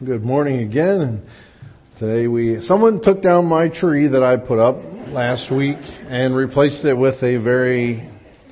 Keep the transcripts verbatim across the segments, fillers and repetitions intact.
Good morning again. And today we, someone took down my tree that I put up last week and replaced it with a very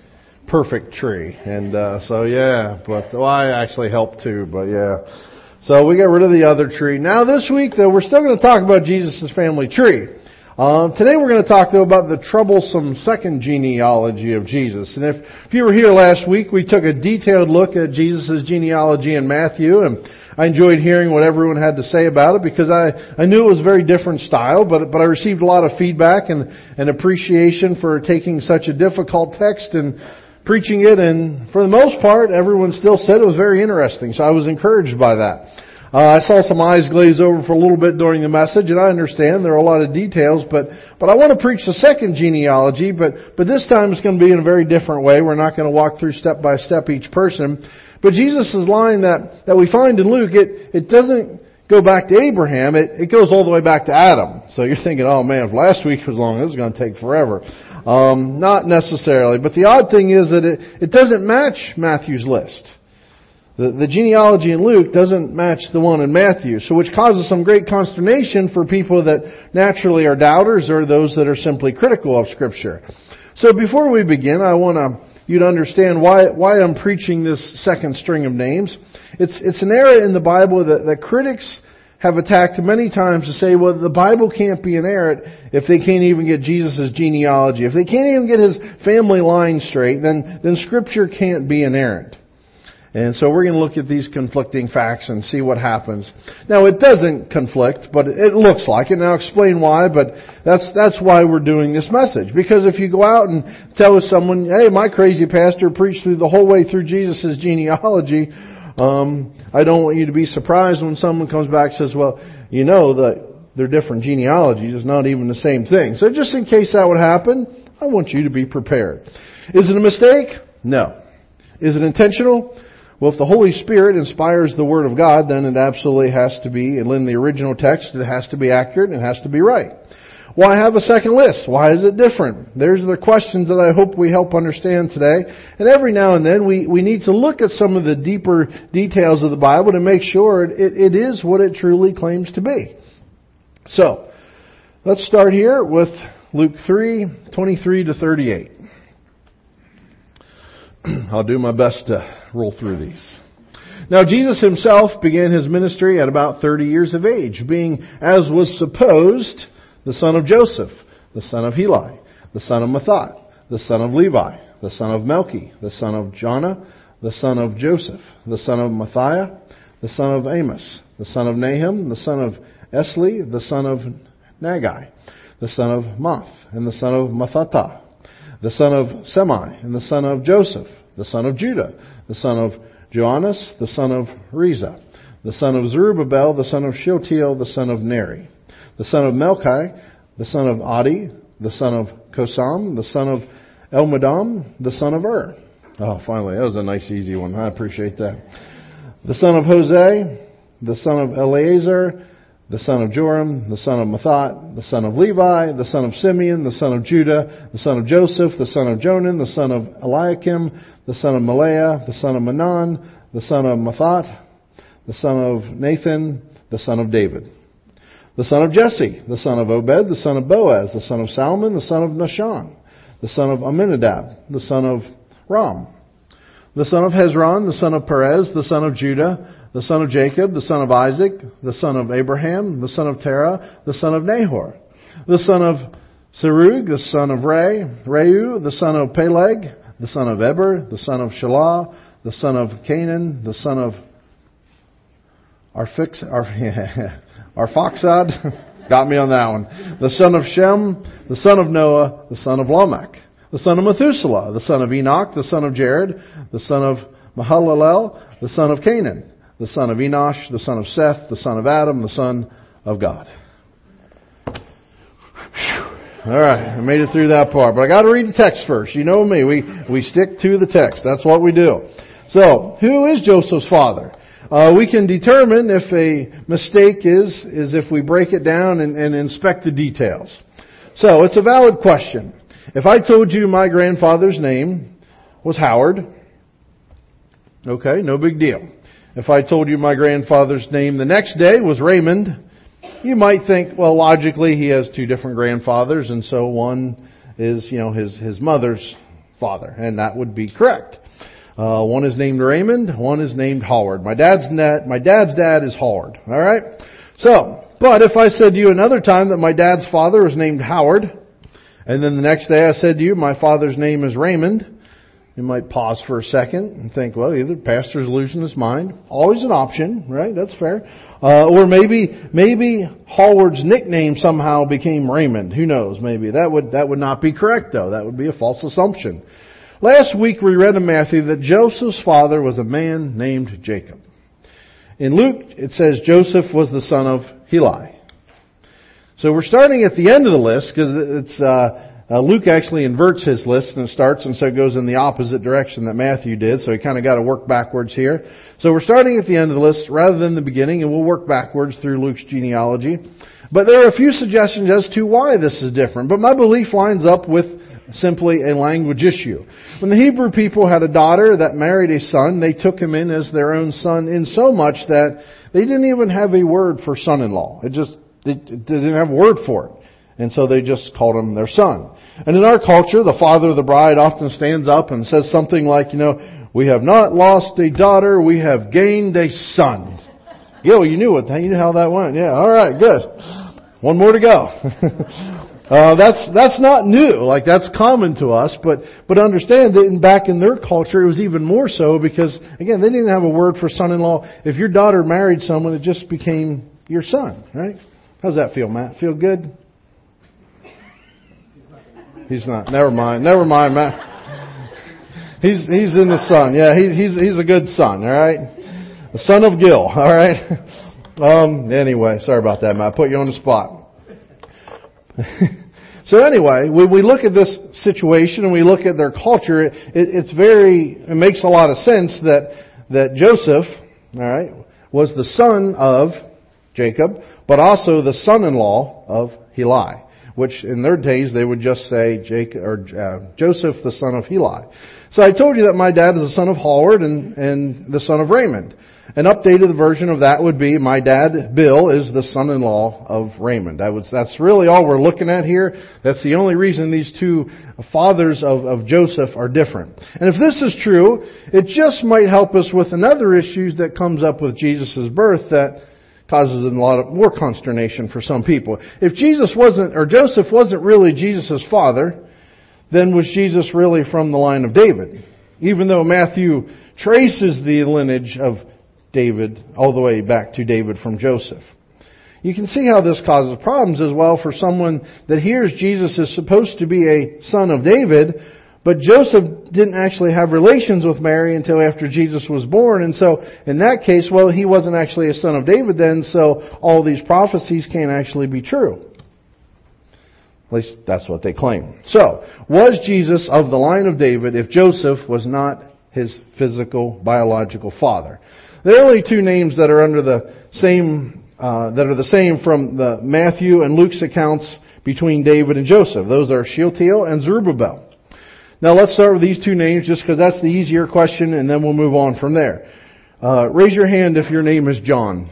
perfect tree. And uh, so yeah, but well, I actually helped too, but yeah. So we got rid of the other tree. Now this week though, we're still going to talk about Jesus' family tree. Uh, today we're going to talk though about the troublesome second genealogy of Jesus. And if, if you were here last week, we took a detailed look at Jesus' genealogy in Matthew, and I enjoyed hearing what everyone had to say about it because I, I knew it was a very different style, but, but I received a lot of feedback and, and appreciation for taking such a difficult text and preaching it, and for the most part, everyone still said it was very interesting, so I was encouraged by that. Uh, I saw some eyes glaze over for a little bit during the message, and I understand there are a lot of details, but, but I want to preach the second genealogy, but, but this time it's going to be in a very different way. We're not going to walk through step by step each person. But Jesus' line that, that we find in Luke, it, it doesn't go back to Abraham, it, it goes all the way back to Adam. So you're thinking, oh man, if last week was long, this is going to take forever. Um, not necessarily, but the odd thing is that it, it doesn't match Matthew's list. The, the genealogy in Luke doesn't match the one in Matthew, so which causes some great consternation for people that naturally are doubters or those that are simply critical of Scripture. So before we begin, I want to, you to understand why why I'm preaching this second string of names. It's it's an area in the Bible that, that critics have attacked many times to say, well, the Bible can't be inerrant if they can't even get Jesus' genealogy. If they can't even get his family line straight, then then Scripture can't be inerrant. And so we're going to look at these conflicting facts and see what happens. Now, it doesn't conflict, but it looks like it. And I'll explain why, but that's that's why we're doing this message. Because if you go out and tell someone, hey, my crazy pastor preached through the whole way through Jesus' genealogy, um, I don't want you to be surprised when someone comes back and says, well, you know that they're different genealogies. It's not even the same thing. So just in case that would happen, I want you to be prepared. Is it a mistake? No. Is it intentional? Well, if the Holy Spirit inspires the Word of God, then it absolutely has to be, and in the original text, it has to be accurate and it has to be right. Why have a second list? Why is it different? There's the questions that I hope we help understand today. And every now and then we, we need to look at some of the deeper details of the Bible to make sure it, it is what it truly claims to be. So, let's start here with Luke three, twenty-three to thirty-eight. I'll do my best to roll through these. Now Jesus himself began his ministry at about thirty years of age, being, as was supposed, the son of Joseph, the son of Heli, the son of Matthat, the son of Levi, the son of Melchi, the son of Jonah, the son of Joseph, the son of Matthiah, the son of Amos, the son of Nahum, the son of Esli, the son of Nagai, the son of Math, and the son of Mathatha, the son of Semi, and the son of Joseph, the son of Judah, the son of Joannas, the son of Reza, the son of Zerubbabel, the son of Shealtiel, the son of Neri, the son of Melchi, the son of Adi, the son of Kosam, the son of Elmadam, the son of Ur. Oh, finally, that was a nice easy one. I appreciate that. The son of Hosea, the son of Eleazar, the son of Joram, the son of Matthat, the son of Levi, the son of Simeon, the son of Judah, the son of Joseph, the son of Jonan, the son of Eliakim, the son of Malaiah, the son of Manan, the son of Matthat, the son of Nathan, the son of David, the son of Jesse, the son of Obed, the son of Boaz, the son of Salmon, the son of Nahshon, the son of Amminadab, the son of Ram, the son of Hezron, the son of Perez, the son of Judah, the son of Jacob, the son of Isaac, the son of Abraham, the son of Terah, the son of Nahor, the son of Serug, the son of Ray, Reu, the son of Peleg, the son of Eber, the son of Shelah, the son of Canaan, the son of Arphix, Arphaxad, got me on that one, the son of Shem, the son of Noah, the son of Lamech, the son of Methuselah, the son of Enoch, the son of Jared, the son of Mahalalel, the son of Canaan, the son of Enosh, the son of Seth, the son of Adam, the son of God. All right, I made it through that part, but I got to read the text first. You know me, we we stick to the text. That's what we do. So, who is Joseph's father? Uh, we can determine if a mistake is is if we break it down and, and inspect the details. So, it's a valid question. If I told you my grandfather's name was Howard, okay, no big deal. If I told you my grandfather's name the next day was Raymond, you might think, well, logically he has two different grandfathers, and so one is, you know, his, his mother's father, and that would be correct. Uh, one is named Raymond, one is named Howard. My dad's net, my dad's dad is Howard. All right? So, but if I said to you another time that my dad's father was named Howard, and then the next day I said to you my father's name is Raymond, you might pause for a second and think, well, either pastor's losing his mind. Always an option, right? That's fair. Uh, or maybe, maybe Howard's nickname somehow became Raymond. Who knows? Maybe. That would, that would not be correct though. That would be a false assumption. Last week we read in Matthew that Joseph's father was a man named Jacob. In Luke it says Joseph was the son of Heli. So we're starting at the end of the list because it's, uh, Uh, Luke actually inverts his list and starts and so it goes in the opposite direction that Matthew did. So he kind of got to work backwards here. So we're starting at the end of the list rather than the beginning, and we'll work backwards through Luke's genealogy. But there are a few suggestions as to why this is different. But my belief lines up with simply a language issue. When the Hebrew people had a daughter that married a son, they took him in as their own son in so much that they didn't even have a word for son-in-law. It just, they, they didn't have a word for it. And so they just called him their son. And in our culture, the father of the bride often stands up and says something like, you know, we have not lost a daughter, we have gained a son. Yeah, well, you knew it. You knew how that went. Yeah, all right, good. One more to go. uh, that's that's not new. Like, that's common to us. But but understand that in, back in their culture, it was even more so because, again, they didn't have a word for son-in-law. If your daughter married someone, it just became your son, right? How's that feel, Matt? Feel good? He's not. Never mind. Never mind, Matt. He's he's in the son. Yeah, he, he's he's a good son. All right, the son of Gil. All right. Um. Anyway, sorry about that, Matt. I put you on the spot. So anyway, when we look at this situation and we look at their culture, it, it's very. It makes a lot of sense that that Joseph, all right, was the son of Jacob, but also the son-in-law of Heli, which in their days they would just say Jacob or uh, Joseph, the son of Heli. So I told you that my dad is the son of Howard and, and the son of Raymond. An updated version of that would be my dad, Bill, is the son-in-law of Raymond. That was, that's really all we're looking at here. That's the only reason these two fathers of, of Joseph are different. And if this is true, it just might help us with another issue that comes up with Jesus' birth that causes a lot of more consternation for some people. If Jesus wasn't, or Joseph wasn't really Jesus' father, then was Jesus really from the line of David? Even though Matthew traces the lineage of David all the way back to David from Joseph. You can see how this causes problems as well for someone that hears Jesus is supposed to be a son of David, but Joseph didn't actually have relations with Mary until after Jesus was born. And so in that case, well, he wasn't actually a son of David then, so all these prophecies can't actually be true. At least that's what they claim. So, was Jesus of the line of David if Joseph was not his physical, biological father? There are only two names that are under the same, uh, that are the same from the Matthew and Luke's accounts between David and Joseph. Those are Shealtiel and Zerubbabel. Now let's start with these two names just because that's the easier question, and then we'll move on from there. Uh, raise your hand if your name is John.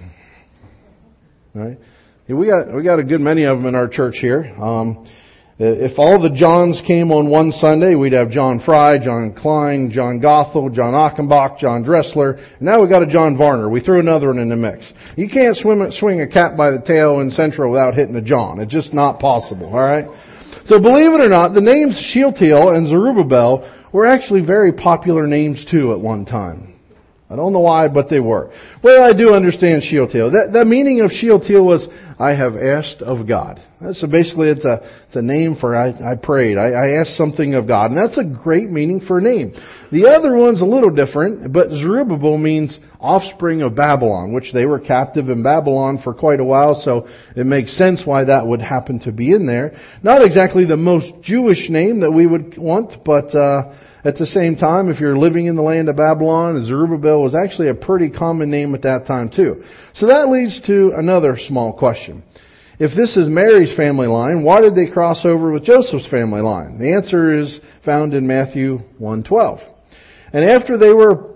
All right. Yeah, we got we got a good many of them in our church here. Um, if all the Johns came on one Sunday, we'd have John Fry, John Klein, John Gothel, John Achenbach, John Dressler, and now we got a John Varner. We threw another one in the mix. You can't swim swing a cat by the tail in Central without hitting a John. It's just not possible. All right. So believe it or not, the names Shealtiel and Zerubbabel were actually very popular names too at one time. I don't know why, but they were. Well, I do understand Shealtiel. That, the meaning of Shealtiel was, I have asked of God. So basically it's a, it's a name for I, I prayed. I, I asked something of God. And that's a great meaning for a name. The other one's a little different, but Zerubbabel means offspring of Babylon, which they were captive in Babylon for quite a while, so it makes sense why that would happen to be in there. Not exactly the most Jewish name that we would want, but uh at the same time, if you're living in the land of Babylon, Zerubbabel was actually a pretty common name at that time too. So that leads to another small question. If this is Mary's family line, why did they cross over with Joseph's family line? The answer is found in Matthew one twelve. And after they were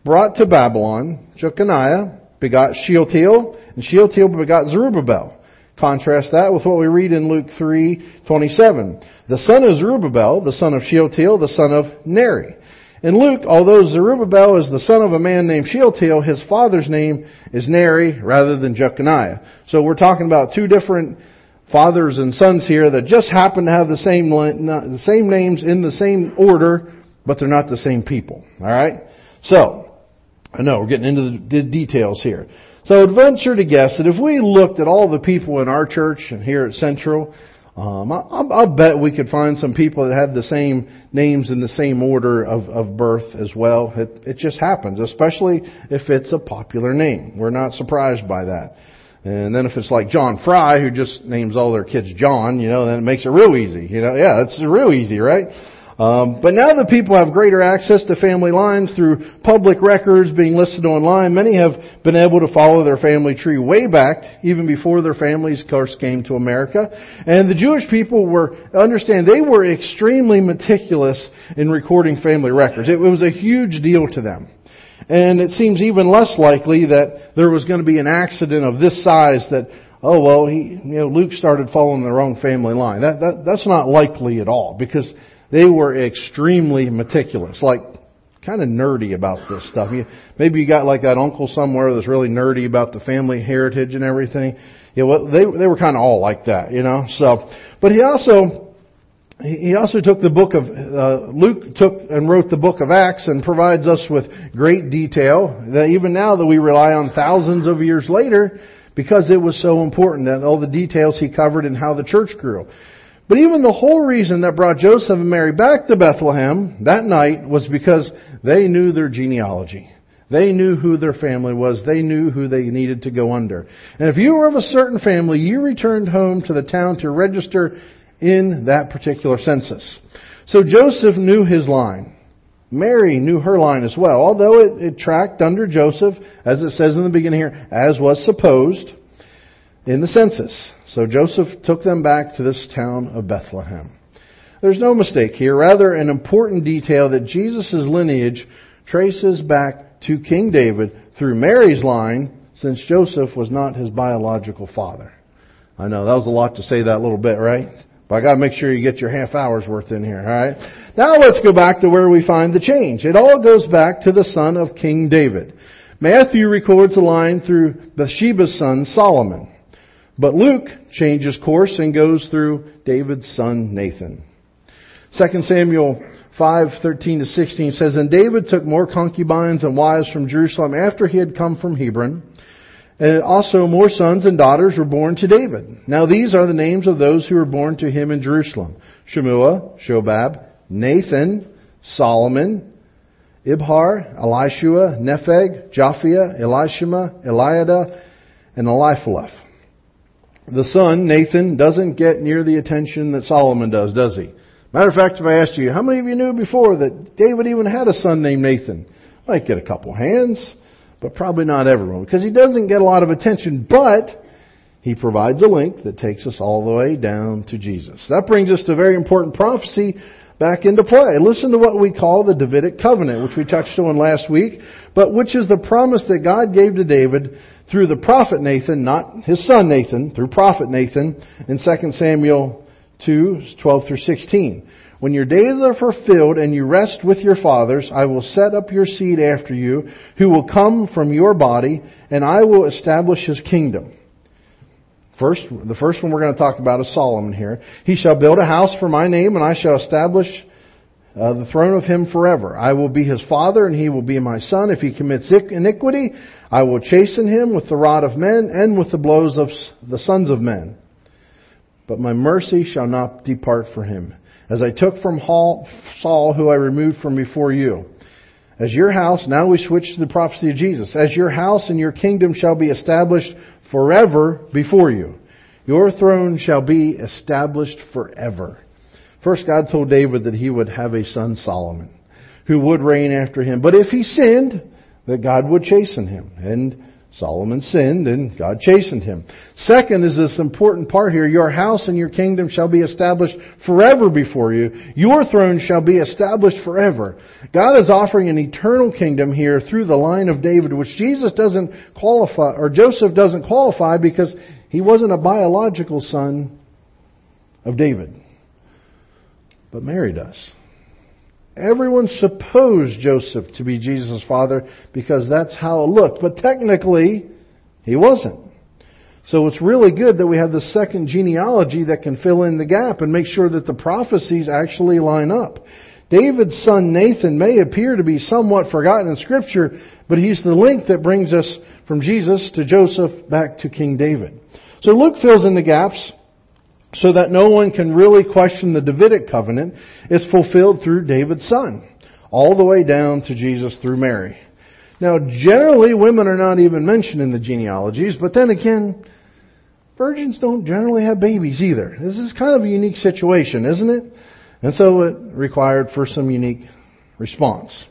brought to Babylon, Jeconiah begot Shealtiel, and Shealtiel begot Zerubbabel. Contrast that with what we read in Luke three twenty-seven. The son of Zerubbabel, the son of Shealtiel, the son of Neri. In Luke, although Zerubbabel is the son of a man named Shealtiel, his father's name is Neri rather than Jeconiah. So we're talking about two different fathers and sons here that just happen to have the same the same names in the same order, but they're not the same people. All right? So, I know we're getting into the details here. So I'd venture to guess that if we looked at all the people in our church and here at Central, um, I, I'll bet we could find some people that had the same names in the same order of, of birth as well. It, it just happens, especially if it's a popular name. We're not surprised by that. And then if it's like John Fry, who just names all their kids John, you know, then it makes it real easy. You know, yeah, it's real easy, right? Um, but now that people have greater access to family lines through public records being listed online, many have been able to follow their family tree way back, even before their families, of course, came to America. And the Jewish people were, understand, they were extremely meticulous in recording family records. It was a huge deal to them. And it seems even less likely that there was going to be an accident of this size that, oh, well, he, you know, Luke started following the wrong family line. That, that, that's not likely at all, because they were extremely meticulous, like kind of nerdy about this stuff. You, maybe you got like that uncle somewhere that's really nerdy about the family heritage and everything. You know, well, they they were kind of all like that, you know. So, but he also he also took the book of uh, Luke took and wrote the book of Acts and provides us with great detail that even now that we rely on thousands of years later, because it was so important that all the details he covered and how the church grew. But even the whole reason that brought Joseph and Mary back to Bethlehem that night was because they knew their genealogy. They knew who their family was. They knew who they needed to go under. And if you were of a certain family, you returned home to the town to register in that particular census. So Joseph knew his line. Mary knew her line as well, although it, it tracked under Joseph, as it says in the beginning here, as was supposed in the census. So Joseph took them back to this town of Bethlehem. There's no mistake here. Rather, an important detail that Jesus' lineage traces back to King David through Mary's line, since Joseph was not his biological father. I know, that was a lot to say that little bit, right? But I got to make sure you get your half hour's worth in here, all right? Now let's go back to where we find the change. It all goes back to the son of King David. Matthew records the line through Bathsheba's son, Solomon. But Luke changes course and goes through David's son, Nathan. Second Samuel five thirteen to sixteen says, And David took more concubines and wives from Jerusalem after he had come from Hebron. And also more sons and daughters were born to David. Now these are the names of those who were born to him in Jerusalem. Shemua, Shobab, Nathan, Solomon, Ibhar, Elishua, Nepheg, Japhia, Elishama, Eliada, and Eliphaleph. The son, Nathan, doesn't get near the attention that Solomon does, does he? Matter of fact, if I asked you, how many of you knew before that David even had a son named Nathan? Might get a couple hands, but probably not everyone, because he doesn't get a lot of attention, but he provides a link that takes us all the way down to Jesus. That brings us to a very important prophecy back into play. Listen to what we call the Davidic covenant, which we touched on last week, but which is the promise that God gave to David through the prophet Nathan, not his son Nathan, through prophet Nathan in Second Samuel two, twelve through sixteen. When your days are fulfilled and you rest with your fathers, I will set up your seed after you, who will come from your body, and I will establish his kingdom. First, the first one we're going to talk about is Solomon here. He shall build a house for my name, and I shall establish uh, the throne of him forever. I will be his father, and he will be my son. If he commits iniquity, I will chasten him with the rod of men and with the blows of the sons of men. But my mercy shall not depart from him, as I took from Saul, who I removed from before you. As your house, now we switch to the prophecy of Jesus. As your house and your kingdom shall be established forever before you. Your throne shall be established forever. First, God told David that he would have a son, Solomon, who would reign after him. But if he sinned, that God would chasten him. And Solomon sinned and God chastened him. Second is this important part here. Your house and your kingdom shall be established forever before you. Your throne shall be established forever. God is offering an eternal kingdom here through the line of David, which Jesus doesn't qualify, or Joseph doesn't qualify because he wasn't a biological son of David. But Mary does. Everyone supposed Joseph to be Jesus' father because that's how it looked. But technically, he wasn't. So it's really good that we have the second genealogy that can fill in the gap and make sure that the prophecies actually line up. David's son Nathan may appear to be somewhat forgotten in Scripture, but he's the link that brings us from Jesus to Joseph back to King David. So Luke fills in the gaps so that no one can really question the Davidic covenant. It's fulfilled through David's son, all the way down to Jesus through Mary. Now, generally, women are not even mentioned in the genealogies, but then again, virgins don't generally have babies either. This is kind of a unique situation, isn't it? And so it required for some unique response.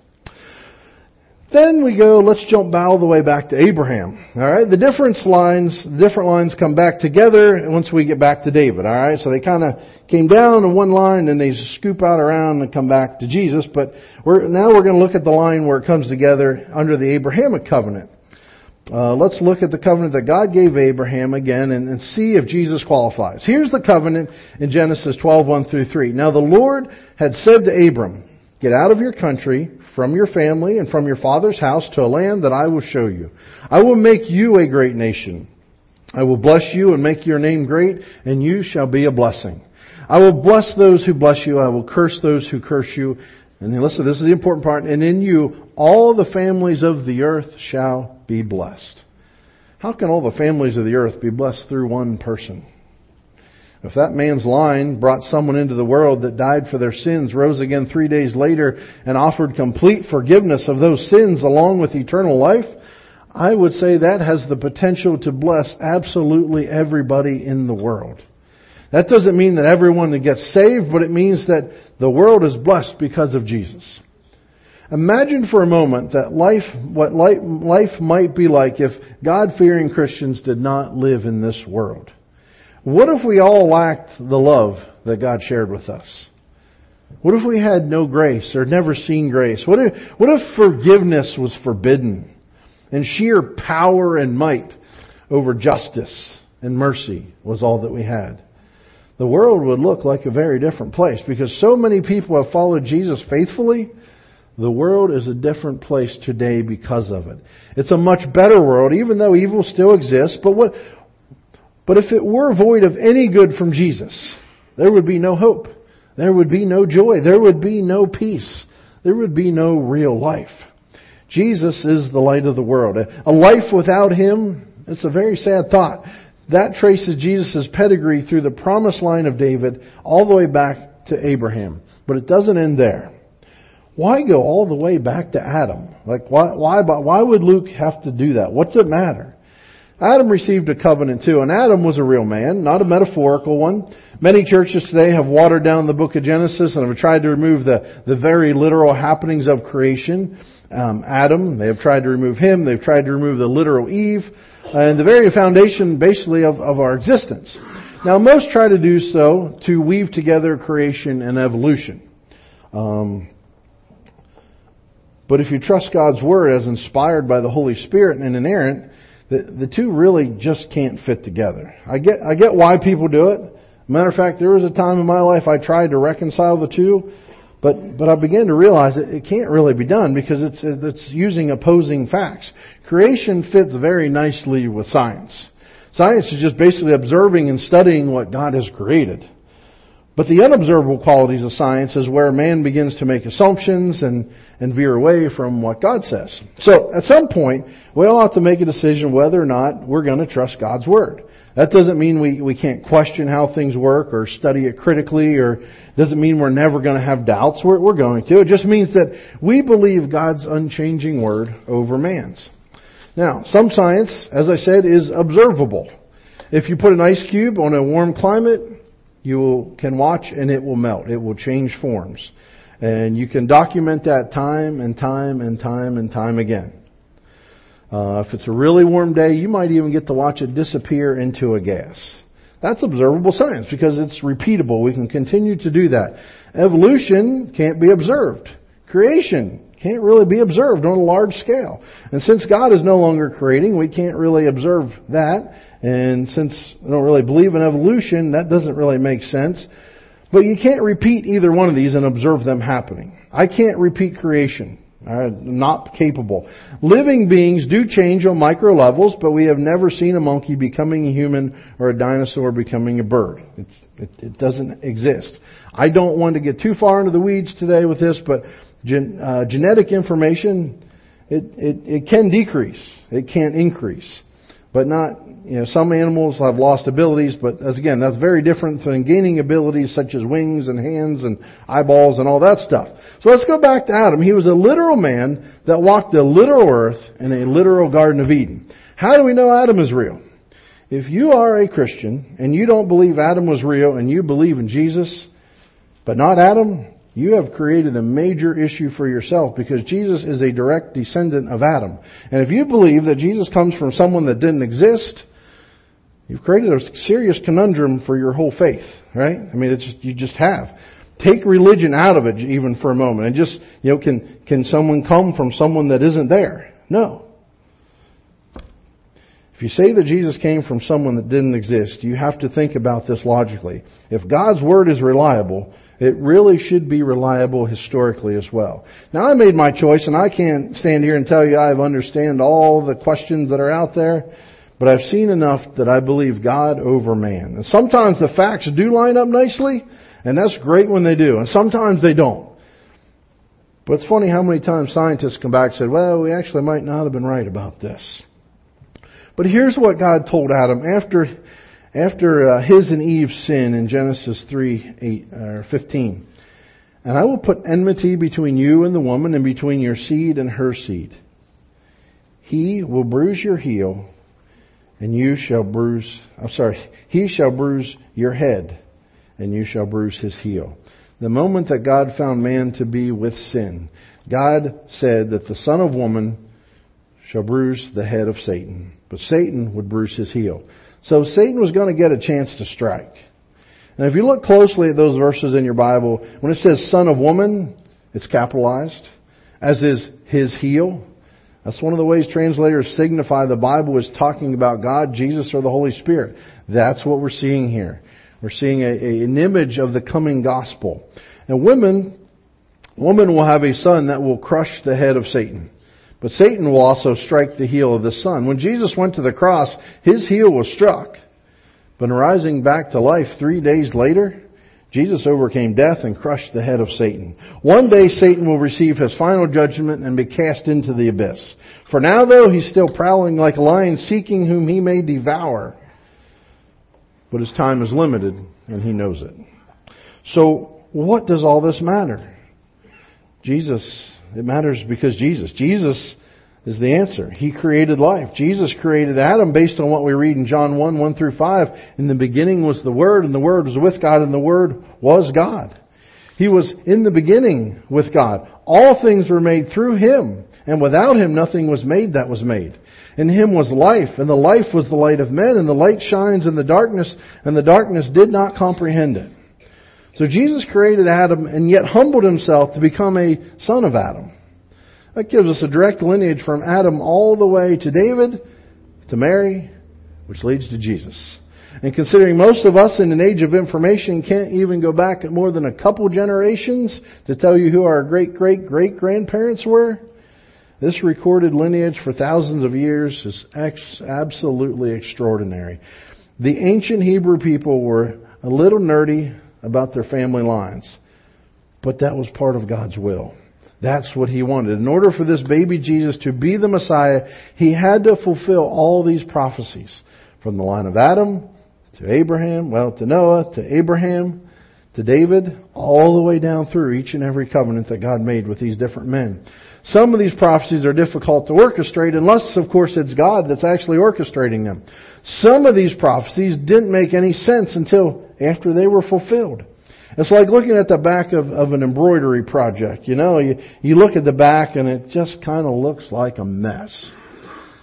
Then we go, let's jump all the way back to Abraham. Alright, the difference lines, the different lines come back together once we get back to David. Alright, so they kind of came down in one line and they scoop out around and come back to Jesus. But we're, now we're going to look at the line where it comes together under the Abrahamic covenant. Uh, let's look at the covenant that God gave Abraham again and, and see if Jesus qualifies. Here's the covenant in Genesis twelve, one through three. Now the Lord had said to Abram, get out of your country, from your family, and from your father's house to a land that I will show you. I will make you a great nation. I will bless you and make your name great, and you shall be a blessing. I will bless those who bless you. I will curse those who curse you. And then listen, this is the important part. And in you, all the families of the earth shall be blessed. How can all the families of the earth be blessed through one person? If that man's line brought someone into the world that died for their sins, rose again three days later, and offered complete forgiveness of those sins along with eternal life, I would say that has the potential to bless absolutely everybody in the world. That doesn't mean that everyone gets saved, but it means that the world is blessed because of Jesus. Imagine for a moment that life, what life, life might be like if God-fearing Christians did not live in this world. What if we all lacked the love that God shared with us? What if we had no grace or never seen grace? What if, what if forgiveness was forbidden and sheer power and might over justice and mercy was all that we had? The world would look like a very different place because so many people have followed Jesus faithfully. The world is a different place today because of it. It's a much better world, even though evil still exists. But what... But if it were void of any good from Jesus, there would be no hope. There would be no joy. There would be no peace. There would be no real life. Jesus is the light of the world. A life without Him, it's a very sad thought. That traces Jesus' pedigree through the promised line of David all the way back to Abraham. But it doesn't end there. Why go all the way back to Adam? Like, why, why, why would Luke have to do that? What's it matter? Adam received a covenant too, and Adam was a real man, not a metaphorical one. Many churches today have watered down the book of Genesis and have tried to remove the, the very literal happenings of creation. Um, Adam, they have tried to remove him, they've tried to remove the literal Eve, and the very foundation basically of, of our existence. Now most try to do so to weave together creation and evolution. Um, but if you trust God's Word as inspired by the Holy Spirit and inerrant, The, the two really just can't fit together. I get, I get why people do it. Matter of fact, there was a time in my life I tried to reconcile the two, but, but I began to realize that it can't really be done because it's, it's using opposing facts. Creation fits very nicely with science. Science is just basically observing and studying what God has created. But the unobservable qualities of science is where man begins to make assumptions and, and veer away from what God says. So at some point, we all have to make a decision whether or not we're going to trust God's Word. That doesn't mean we, we can't question how things work or study it critically, or doesn't mean we're never going to have doubts. We're, we're going to. It just means that we believe God's unchanging Word over man's. Now, some science, as I said, is observable. If you put an ice cube on a warm climate, you will, can watch and it will melt. It will change forms. And you can document that time and time and time and time again. Uh, if it's a really warm day, you might even get to watch it disappear into a gas. That's observable science because it's repeatable. We can continue to do that. Evolution can't be observed. Creation can't really be observed on a large scale. And since God is no longer creating, we can't really observe that. And since we don't really believe in evolution, that doesn't really make sense. But you can't repeat either one of these and observe them happening. I can't repeat creation. I'm not capable. Living beings do change on micro levels, but we have never seen a monkey becoming a human or a dinosaur becoming a bird. It's, it, it doesn't exist. I don't want to get too far into the weeds today with this, but gen, uh, genetic information, it, it, it can decrease. It can increase. But not, you know, some animals have lost abilities, but as again, that's very different than gaining abilities such as wings and hands and eyeballs and all that stuff. So let's go back to Adam. He was a literal man that walked a literal earth in a literal Garden of Eden. How do we know Adam is real? If you are a Christian and you don't believe Adam was real and you believe in Jesus, but not Adam, you have created a major issue for yourself because Jesus is a direct descendant of Adam. And if you believe that Jesus comes from someone that didn't exist, you've created a serious conundrum for your whole faith, right? I mean, it's just, you just have. Take religion out of it even for a moment and just, you know, can, can someone come from someone that isn't there? No. If you say that Jesus came from someone that didn't exist, you have to think about this logically. If God's Word is reliable, it really should be reliable historically as well. Now, I made my choice, and I can't stand here and tell you I understand all the questions that are out there, but I've seen enough that I believe God over man. And sometimes the facts do line up nicely, and that's great when they do, and sometimes they don't. But it's funny how many times scientists come back and say, well, we actually might not have been right about this. But here's what God told Adam after after uh, his and Eve's sin in Genesis three, eight, or fifteen. And I will put enmity between you and the woman, and between your seed and her seed. He will bruise your heel, and you shall bruise, I'm sorry, he shall bruise your head, and you shall bruise his heel. The moment that God found man to be with sin, God said that the son of woman shall bruise the head of Satan, but Satan would bruise his heel. So Satan was going to get a chance to strike. And if you look closely at those verses in your Bible, when it says son of woman, it's capitalized, as is his heel. That's one of the ways translators signify the Bible is talking about God, Jesus, or the Holy Spirit. That's what we're seeing here. We're seeing a, a, an image of the coming gospel. And women, woman will have a son that will crush the head of Satan. But Satan will also strike the heel of the Son. When Jesus went to the cross, his heel was struck. But rising back to life three days later, Jesus overcame death and crushed the head of Satan. One day Satan will receive his final judgment and be cast into the abyss. For now, though, he's still prowling like a lion, seeking whom he may devour. But his time is limited, and he knows it. So, what does all this matter? Jesus... It matters because Jesus. Jesus is the answer. He created life. Jesus created Adam based on what we read in John one, one through five. In the beginning was the Word, and the Word was with God, and the Word was God. He was in the beginning with God. All things were made through Him, and without Him nothing was made that was made. In Him was life, and the life was the light of men, and the light shines in the darkness, and the darkness did not comprehend it. So Jesus created Adam and yet humbled Himself to become a son of Adam. That gives us a direct lineage from Adam all the way to David, to Mary, which leads to Jesus. And considering most of us in an age of information can't even go back more than a couple generations to tell you who our great-great-great-grandparents were, this recorded lineage for thousands of years is ex- absolutely extraordinary. The ancient Hebrew people were a little nerdy about their family lines. But that was part of God's will. That's what He wanted. In order for this baby Jesus to be the Messiah, He had to fulfill all these prophecies. From the line of Adam, to Abraham, well, to Noah, to Abraham, to David, all the way down through each and every covenant that God made with these different men. Some of these prophecies are difficult to orchestrate unless, of course, it's God that's actually orchestrating them. Some of these prophecies didn't make any sense until after they were fulfilled. It's like looking at the back of, of an embroidery project. You know, you, you look at the back and it just kind of looks like a mess.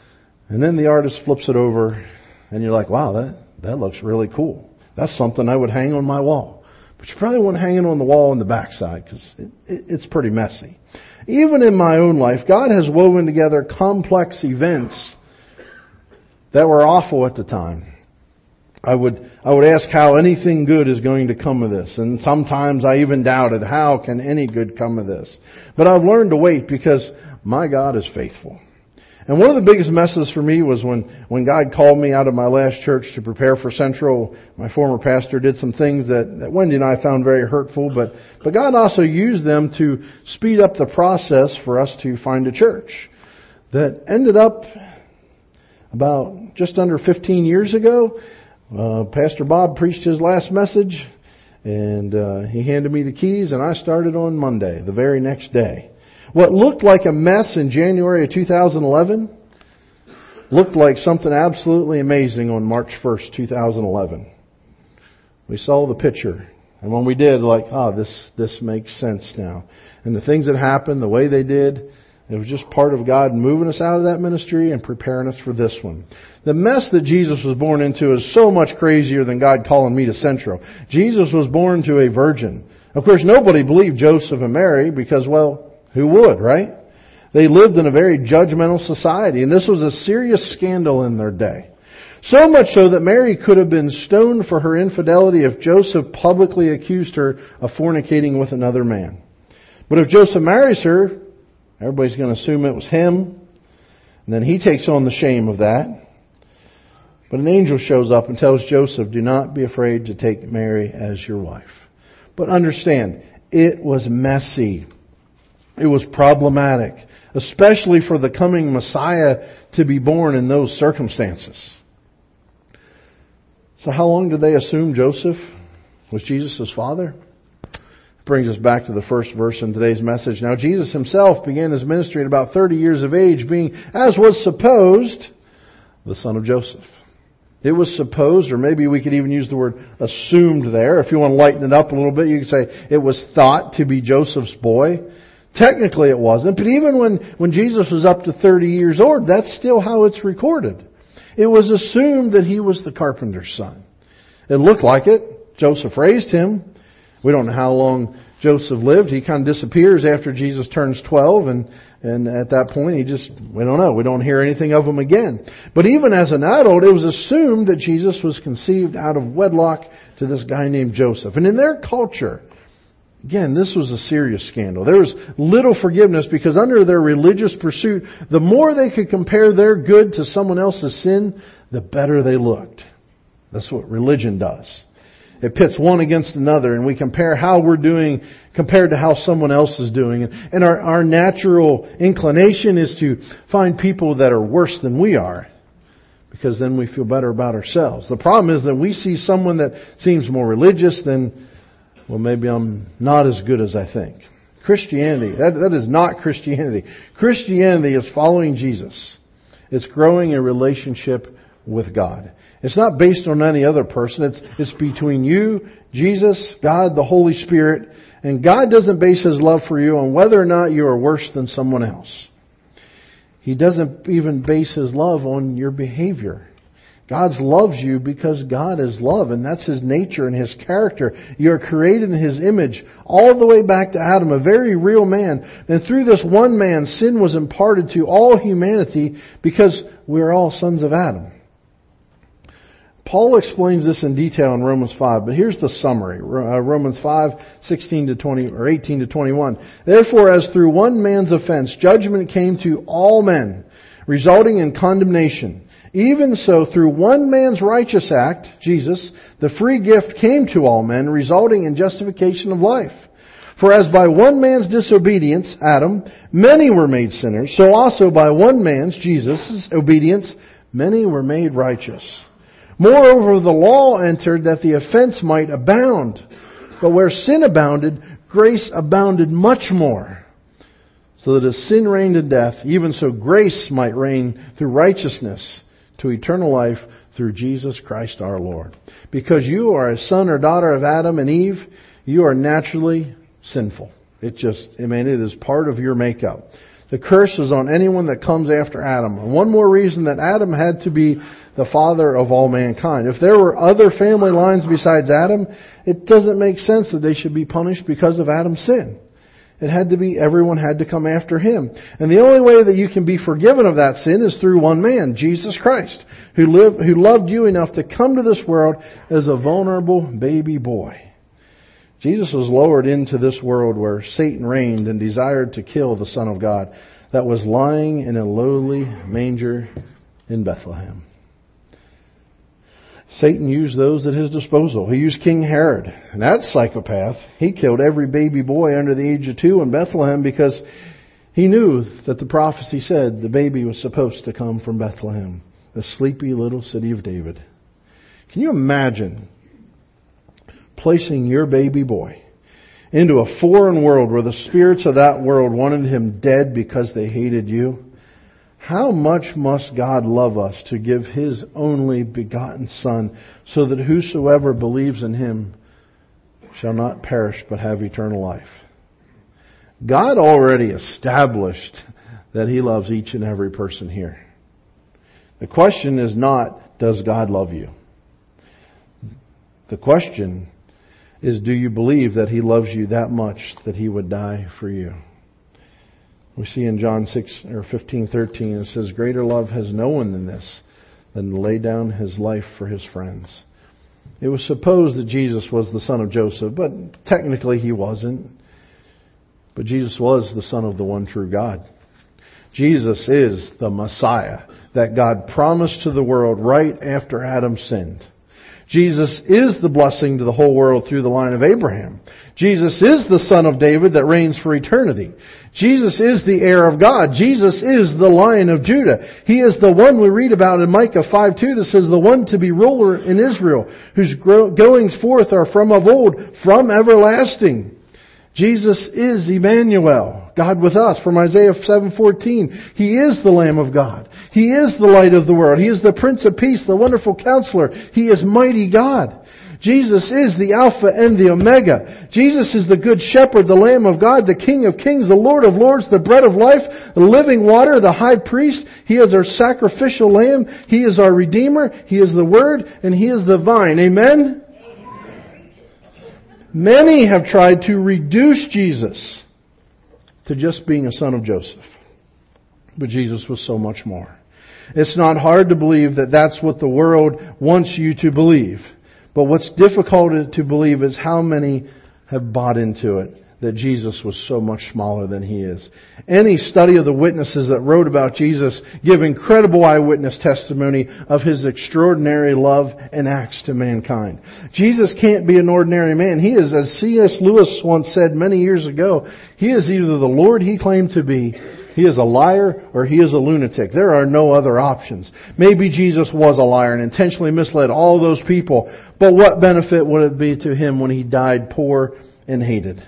And then the artist flips it over and you're like, wow, that, that looks really cool. That's something I would hang on my wall. But you probably wouldn't hang it on the wall on the backside because it, it, it's pretty messy. Even in my own life, God has woven together complex events that were awful at the time. I would I would ask how anything good is going to come of this. And sometimes I even doubted, how can any good come of this? But I've learned to wait because my God is faithful. And one of the biggest messes for me was when, when God called me out of my last church to prepare for Central. My former pastor did some things that, that Wendy and I found very hurtful, but, but God also used them to speed up the process for us to find a church that ended up about just under fifteen years ago. Uh, Pastor Bob preached his last message, and uh, he handed me the keys, and I started on Monday, the very next day. What looked like a mess in January of two thousand eleven looked like something absolutely amazing on March first, two thousand eleven. We saw the picture, and when we did, like, oh, this this makes sense now. And the things that happened, the way they did, it was just part of God moving us out of that ministry and preparing us for this one. The mess that Jesus was born into is so much crazier than God calling me to Central. Jesus was born to a virgin. Of course, nobody believed Joseph and Mary because, well, who would, right? They lived in a very judgmental society, and this was a serious scandal in their day. So much so that Mary could have been stoned for her infidelity if Joseph publicly accused her of fornicating with another man. But if Joseph marries her, everybody's going to assume it was him, and then he takes on the shame of that. But an angel shows up and tells Joseph, do not be afraid to take Mary as your wife. But understand, it was messy. It was problematic, especially for the coming Messiah to be born in those circumstances. So how long did they assume Joseph was Jesus' father? Brings us back to the first verse in today's message. Now Jesus himself began his ministry at about thirty years of age, being, as was supposed, the son of Joseph. It was supposed, or maybe we could even use the word assumed there. If you want to lighten it up a little bit, you could say it was thought to be Joseph's boy. Technically it wasn't, but even when, when Jesus was up to thirty years old, that's still how it's recorded. It was assumed that he was the carpenter's son. It looked like it. Joseph raised him. We don't know how long Joseph lived. He kind of disappears after Jesus turns twelve, and, and at that point he just, we don't know. We don't hear anything of him again. But even as an adult, it was assumed that Jesus was conceived out of wedlock to this guy named Joseph. And in their culture, again, this was a serious scandal. There was little forgiveness because under their religious pursuit, the more they could compare their good to someone else's sin, the better they looked. That's what religion does. It pits one against another, and we compare how we're doing compared to how someone else is doing. And our, our natural inclination is to find people that are worse than we are, because then we feel better about ourselves. The problem is that we see someone that seems more religious, then, well, maybe I'm not as good as I think. Christianity, that, that is not Christianity. Christianity is following Jesus. It's growing a relationship with God. It's not based on any other person. It's, it's between you, Jesus, God, the Holy Spirit. And God doesn't base His love for you on whether or not you are worse than someone else. He doesn't even base His love on your behavior. God loves you because God is love, and that's His nature and His character. You are created in His image all the way back to Adam, a very real man. And through this one man, sin was imparted to all humanity because we're all sons of Adam. Paul explains this in detail in Romans five, but here's the summary. Uh, Romans five, sixteen to twenty, or eighteen to twenty-one. Therefore, as through one man's offense, judgment came to all men, resulting in condemnation. Even so, through one man's righteous act, Jesus, the free gift came to all men, resulting in justification of life. For as by one man's disobedience, Adam, many were made sinners, so also by one man's, Jesus' obedience, many were made righteous. Moreover, the law entered that the offense might abound. But where sin abounded, grace abounded much more. So that as sin reigned in death, even so grace might reign through righteousness to eternal life through Jesus Christ our Lord. Because you are a son or daughter of Adam and Eve, you are naturally sinful. It just, I mean, it is part of your makeup. The curse is on anyone that comes after Adam. And one more reason that Adam had to be the father of all mankind. If there were other family lines besides Adam, it doesn't make sense that they should be punished because of Adam's sin. It had to be, everyone had to come after him. And the only way that you can be forgiven of that sin is through one man, Jesus Christ, who lived, who loved you enough to come to this world as a vulnerable baby boy. Jesus was lowered into this world where Satan reigned and desired to kill the Son of God that was lying in a lowly manger in Bethlehem. Satan used those at his disposal. He used King Herod, and that psychopath. He killed every baby boy under the age of two in Bethlehem because he knew that the prophecy said the baby was supposed to come from Bethlehem, the sleepy little city of David. Can you imagine placing your baby boy into a foreign world where the spirits of that world wanted him dead because they hated you? How much must God love us to give His only begotten Son, so that whosoever believes in Him shall not perish but have eternal life? God already established that He loves each and every person here. The question is not, does God love you? The question is, do you believe that He loves you that much that He would die for you? We see in John six or fifteen thirteen, it says, "Greater love has no one than this, than to lay down his life for his friends." It was supposed that Jesus was the son of Joseph, but technically he wasn't. But Jesus was the Son of the one true God. Jesus is the Messiah that God promised to the world right after Adam sinned. Jesus is the blessing to the whole world through the line of Abraham. Jesus is the Son of David that reigns for eternity. Jesus is the heir of God. Jesus is the Lion of Judah. He is the one we read about in Micah five two that says, "The one to be ruler in Israel, whose goings forth are from of old, from everlasting." Jesus is Emmanuel, God with us, from Isaiah seven fourteen. He is the Lamb of God. He is the light of the world. He is the Prince of Peace, the wonderful Counselor. He is mighty God. Jesus is the Alpha and the Omega. Jesus is the Good Shepherd, the Lamb of God, the King of Kings, the Lord of Lords, the Bread of Life, the living water, the High Priest. He is our sacrificial Lamb. He is our Redeemer. He is the Word, and He is the vine. Amen? Amen. Many have tried to reduce Jesus to just being a son of Joseph. But Jesus was so much more. It's not hard to believe that that's what the world wants you to believe. But what's difficult to believe is how many have bought into it, that Jesus was so much smaller than He is. Any study of the witnesses that wrote about Jesus give incredible eyewitness testimony of His extraordinary love and acts to mankind. Jesus can't be an ordinary man. He is, as C S Lewis once said many years ago, He is either the Lord He claimed to be, He is a liar, or He is a lunatic. There are no other options. Maybe Jesus was a liar and intentionally misled all those people, but what benefit would it be to Him when He died poor and hated?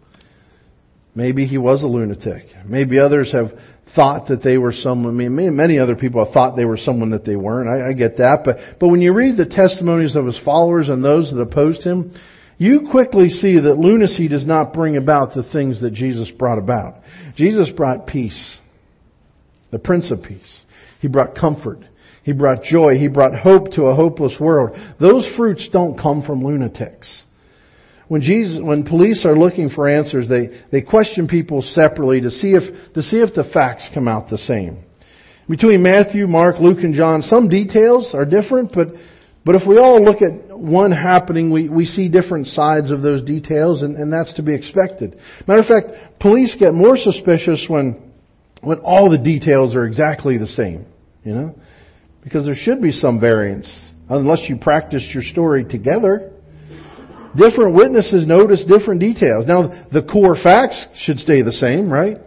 Maybe He was a lunatic. Maybe others have thought that they were someone. I mean, many other people have thought they were someone that they weren't. I, I get that. But, but when you read the testimonies of His followers and those that opposed Him, you quickly see that lunacy does not bring about the things that Jesus brought about. Jesus brought peace, the Prince of Peace. He brought comfort. He brought joy. He brought hope to a hopeless world. Those fruits don't come from lunatics. When Jesus, when police are looking for answers, they, they question people separately to see if, to see if the facts come out the same. Between Matthew, Mark, Luke, and John, some details are different, but, but if we all look at one happening, we, we see different sides of those details, and, and that's to be expected. Matter of fact, police get more suspicious when, when all the details are exactly the same, you know? Because there should be some variance, unless you practice your story together. Different witnesses notice different details. Now, the core facts should stay the same, right?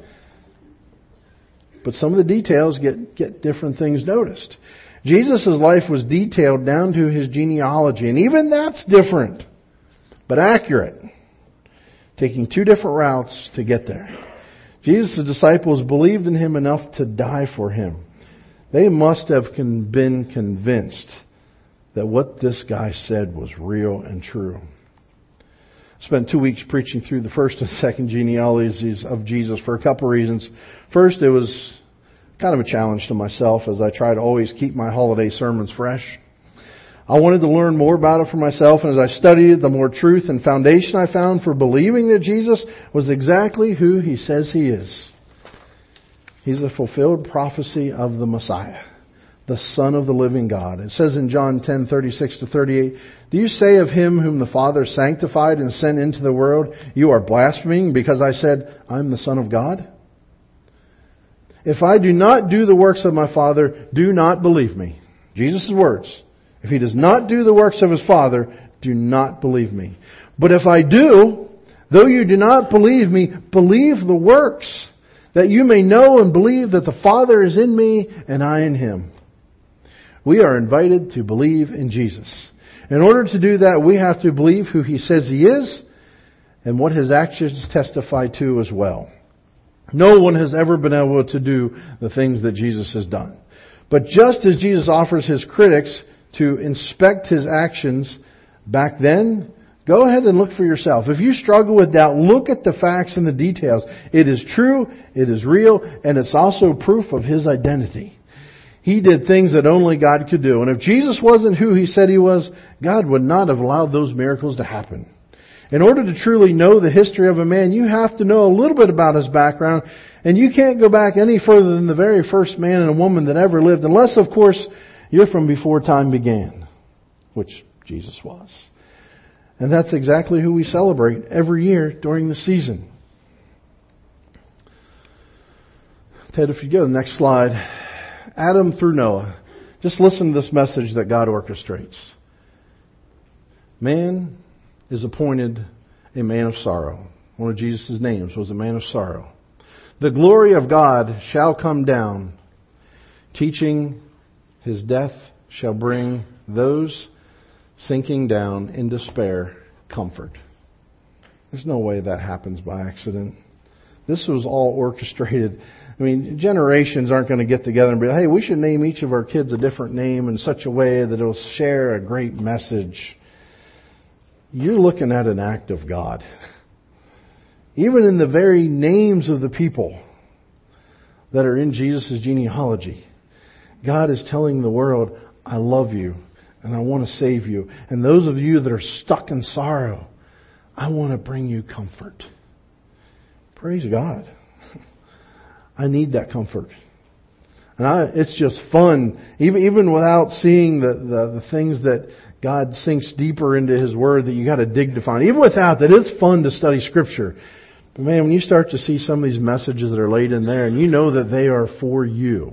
But some of the details get, get different things noticed. Jesus' life was detailed down to His genealogy, and even that's different, but accurate. Taking two different routes to get there. Jesus' disciples believed in Him enough to die for Him. They must have been convinced that what this guy said was real and true. Spent two weeks preaching through the first and second genealogies of Jesus for a couple of reasons. First, it was kind of a challenge to myself as I try to always keep my holiday sermons fresh. I wanted to learn more about it for myself, and as I studied it, the more truth and foundation I found for believing that Jesus was exactly who He says He is. He's a fulfilled prophecy of the Messiah, the Son of the living God. It says in John ten, thirty-six to thirty-eight, "Do you say of Him whom the Father sanctified and sent into the world, you are blaspheming because I said, I'm the Son of God? If I do not do the works of my Father, do not believe me." Jesus' words. If He does not do the works of His Father, do not believe me. But if I do, though you do not believe me, believe the works, that you may know and believe that the Father is in me and I in Him. We are invited to believe in Jesus. In order to do that, we have to believe who He says He is and what His actions testify to as well. No one has ever been able to do the things that Jesus has done. But just as Jesus offers His critics to inspect His actions back then, go ahead and look for yourself. If you struggle with doubt, look at the facts and the details. It is true, it is real, and it's also proof of His identity. He did things that only God could do. And if Jesus wasn't who He said He was, God would not have allowed those miracles to happen. In order to truly know the history of a man, you have to know a little bit about his background. And you can't go back any further than the very first man and woman that ever lived, unless, of course, you're from before time began, which Jesus was. And that's exactly who we celebrate every year during the season. Ted, if you go to the next slide. Adam through Noah. Just listen to this message that God orchestrates. Man is appointed a man of sorrow. One of Jesus' names was a man of sorrow. The glory of God shall come down, teaching His death shall bring those sinking down in despair comfort. There's no way that happens by accident. This was all orchestrated. I mean, generations aren't going to get together and be like, hey, we should name each of our kids a different name in such a way that it'll share a great message. You're looking at an act of God. Even in the very names of the people that are in Jesus' genealogy, God is telling the world, I love you and I want to save you. And those of you that are stuck in sorrow, I want to bring you comfort. Praise God. I need that comfort. And I, it's just fun, even even without seeing the, the, the things that God sinks deeper into His Word that you got to dig to find. Even without that, it's fun to study Scripture. But man, when you start to see some of these messages that are laid in there and you know that they are for you,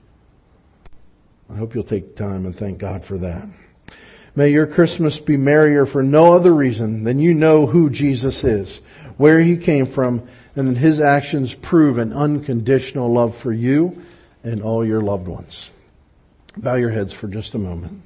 I hope you'll take time and thank God for that. May your Christmas be merrier for no other reason than you know who Jesus is, where He came from, and that His actions prove an unconditional love for you and all your loved ones. Bow your heads for just a moment.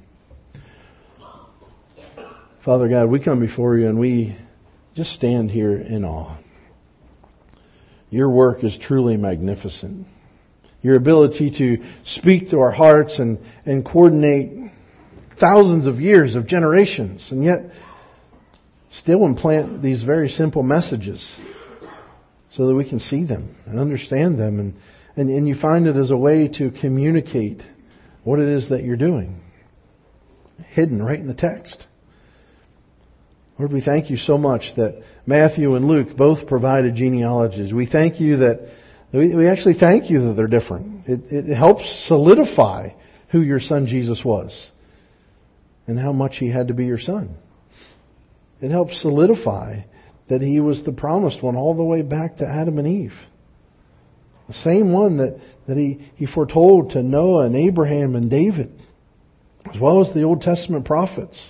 Father God, we come before You and we just stand here in awe. Your work is truly magnificent. Your ability to speak to our hearts and, and coordinate thousands of years of generations, and yet still implant these very simple messages so that we can see them and understand them. And, and, and you find it as a way to communicate what it is that you're doing, hidden right in the text. Lord, we thank You so much that Matthew and Luke both provided genealogies. We thank You that We, we actually thank You that they're different. It, it helps solidify who Your Son Jesus was and how much He had to be Your Son. It helps solidify that He was the promised one all the way back to Adam and Eve. The same one that, that he, he foretold to Noah and Abraham and David, as well as the Old Testament prophets.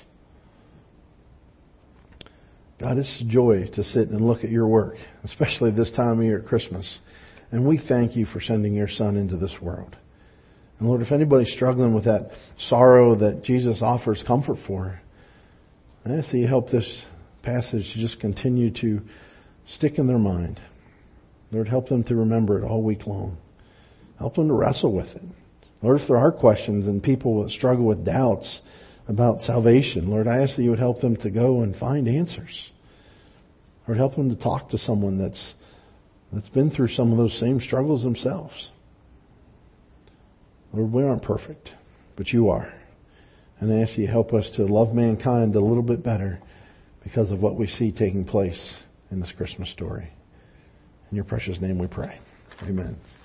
God, it's a joy to sit and look at Your work, especially this time of year at Christmas. And we thank You for sending Your Son into this world. And Lord, if anybody's struggling with that sorrow that Jesus offers comfort for, I ask that You help this passage to just continue to stick in their mind. Lord, help them to remember it all week long. Help them to wrestle with it. Lord, if there are questions and people that struggle with doubts about salvation, Lord, I ask that You would help them to go and find answers. Lord, help them to talk to someone that's that's been through some of those same struggles themselves. Lord, we aren't perfect, but you are. And I ask you to help us to love mankind a little bit better because of what we see taking place in this Christmas story. In your precious name we pray. Amen.